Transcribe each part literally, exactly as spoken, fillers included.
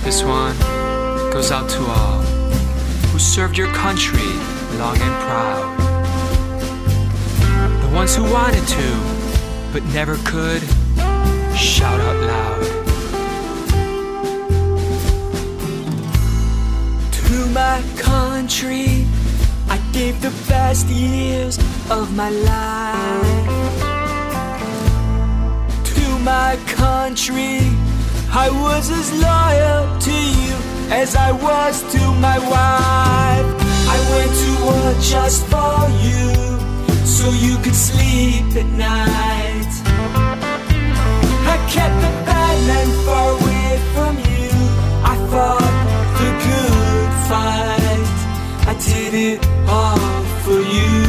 This one goes out to all who served your country long and proud. The ones who wanted to, but never could, shout out loud. To my country, I gave the best years of my life. To my country, I was as loyal to you as I was to my wife. I went to war just for you, so you could sleep at night. I kept the bad men far away from you. I fought the good fight. I did it all for you.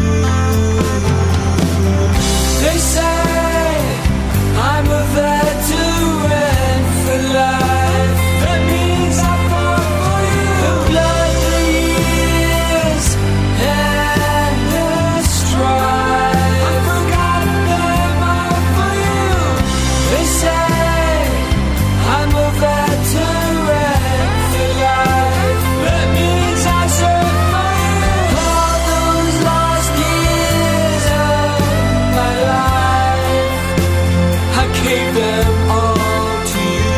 They say I'm a veteran for life. That means I fought for you. The blood, the years, and the strife. I forgot them all for you. They say I'm a veteran for life. That means I served for you. All those lost years of my life, I gave them all to you.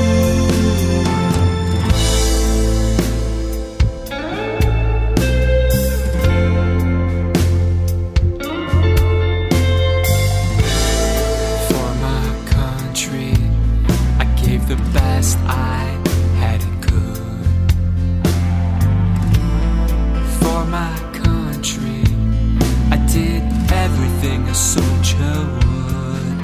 For my country, I gave the best I had and could. For my country, I did everything a soldier would.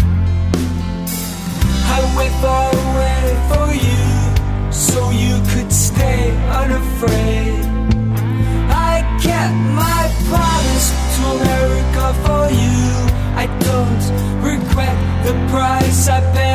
I went far away for you, so you could stay unafraid. I kept my promise to America for you. I don't regret the price I paid.